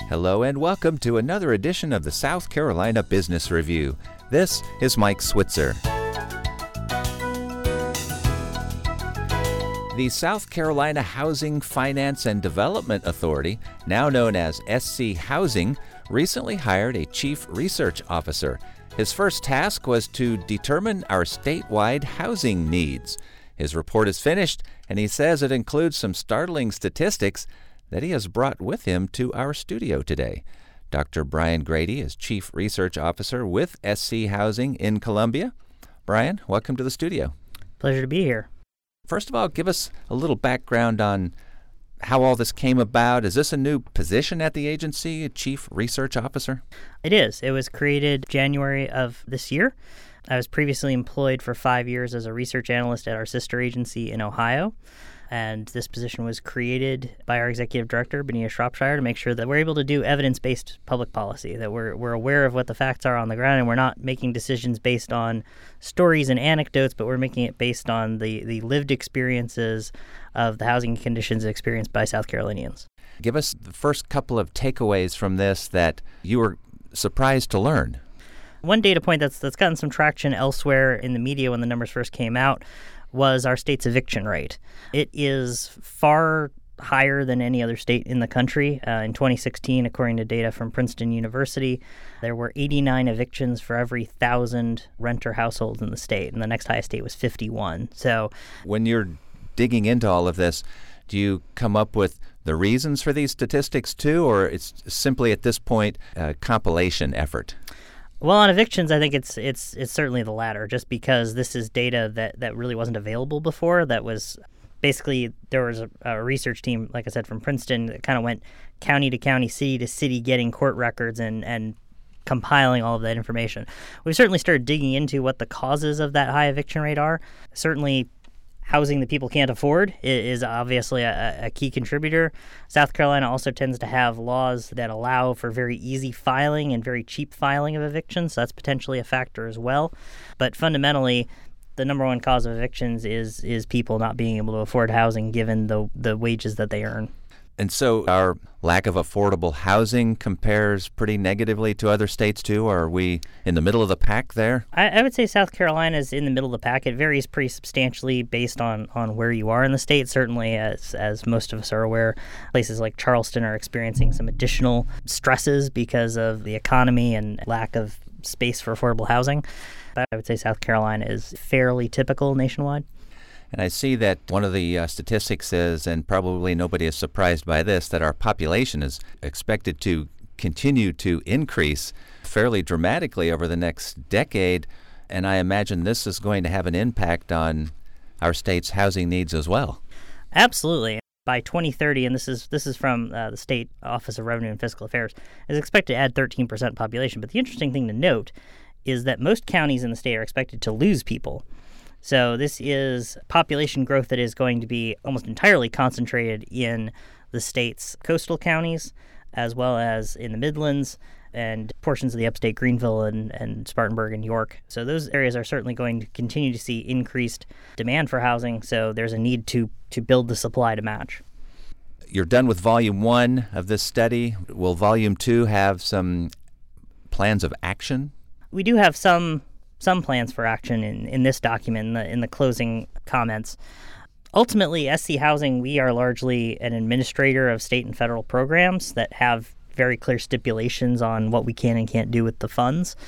Hello and welcome to another edition of the South Carolina Business Review. This is Mike Switzer. The South Carolina Housing Finance and Development Authority, now known as SC Housing, recently hired a chief research officer. His first task was to determine our statewide housing needs. His report is finished, and he says it includes some startling statistics that he has brought with him to our studio today. Dr. Brian Grady is Chief Research Officer with SC Housing in Columbia. Brian, welcome to the studio. Pleasure to be here. First of all, give us a little background on how all this came about. Is this a new position at the agency, a Chief Research Officer? It is. It was created January of this year. I was previously employed for 5 years as a research analyst at our sister agency in Ohio. And this position was created by our executive director, Benita Shropshire, to make sure that we're able to do evidence-based public policy, that we're aware of what the facts are on the ground, and we're not making decisions based on stories and anecdotes, but we're making it based on the lived experiences of the housing conditions experienced by South Carolinians. Give us the first couple of takeaways from this that you were surprised to learn. One data point that's gotten some traction elsewhere in the media when the numbers first came out was our state's eviction rate. It is far higher than any other state in the country. In 2016, according to data from Princeton University, there were 89 evictions for every 1,000 renter households in the state, and the next highest state was 51. So, when you're digging into all of this, do you come up with the reasons for these statistics too, or it's simply at this point a compilation effort? Well, on evictions, I think it's certainly the latter, just because this is data that really wasn't available before. That was basically, there was a research team, like I said, from Princeton that kind of went county to county, city to city, getting court records and compiling all of that information. We've certainly started digging into what the causes of that high eviction rate are. Certainly, housing that people can't afford is obviously a key contributor. South Carolina also tends to have laws that allow for very easy filing and very cheap filing of evictions, so that's potentially a factor as well. But fundamentally, the number one cause of evictions is people not being able to afford housing given the wages that they earn. And so our lack of affordable housing compares pretty negatively to other states too? Or are we in the middle of the pack there? I would say South Carolina is in the middle of the pack. It varies pretty substantially based on where you are in the state. Certainly, as most of us are aware, places like Charleston are experiencing some additional stresses because of the economy and lack of space for affordable housing. But I would say South Carolina is fairly typical nationwide. And I see that one of the statistics is, and probably nobody is surprised by this, that our population is expected to continue to increase fairly dramatically over the next decade. And I imagine this is going to have an impact on our state's housing needs as well. Absolutely. By 2030, and this is from the State Office of Revenue and Fiscal Affairs, is expected to add 13% population. But the interesting thing to note is that most counties in the state are expected to lose people. So this is population growth that is going to be almost entirely concentrated in the state's coastal counties, as well as in the Midlands and portions of the upstate Greenville and Spartanburg and York. So those areas are certainly going to continue to see increased demand for housing, so there's a need to build the supply to match. You're done with Volume 1 of this study. Will Volume 2 have some plans of action? We do have some plans for action in this document, in the closing comments. Ultimately, SC Housing, we are largely an administrator of state and federal programs that have very clear stipulations on what we can and can't do with the funds.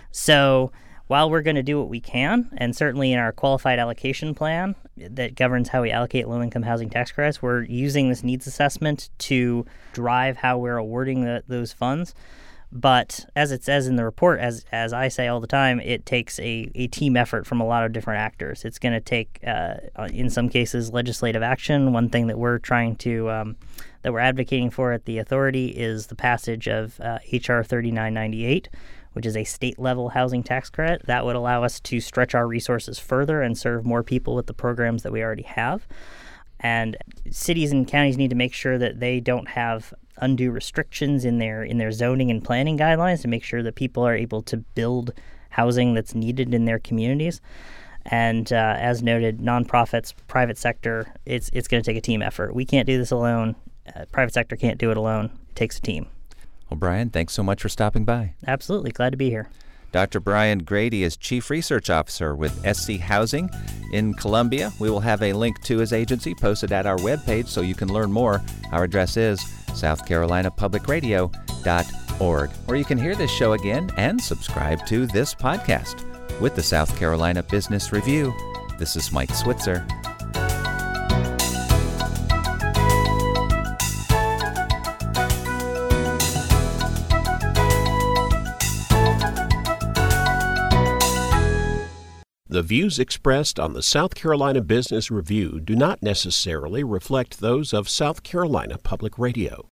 So while we're going to do what we can, and certainly in our qualified allocation plan that governs how we allocate low-income housing tax credits, we're using this needs assessment to drive how we're awarding those funds. But as it says in the report, as I say all the time, it takes a team effort from a lot of different actors. It's going to take, in some cases, legislative action. One thing that we're trying to, that we're advocating for at the authority is the passage of H.R. 3998, which is a state-level housing tax credit. That would allow us to stretch our resources further and serve more people with the programs that we already have. And cities and counties need to make sure that they don't have undue restrictions in their zoning and planning guidelines to make sure that people are able to build housing that's needed in their communities. And as noted, nonprofits, private sector, it's going to take a team effort. We can't do this alone. Private sector can't do it alone. It takes a team. Well, Brian, thanks so much for stopping by. Absolutely. Glad to be here. Dr. Brian Grady is Chief Research Officer with SC Housing in Columbia. We will have a link to his agency posted at our webpage so you can learn more. Our address is southcarolinapublicradio.org, where you can hear this show again and subscribe to this podcast. With the South Carolina Business Review, this is Mike Switzer. The views expressed on the South Carolina Business Review do not necessarily reflect those of South Carolina Public Radio.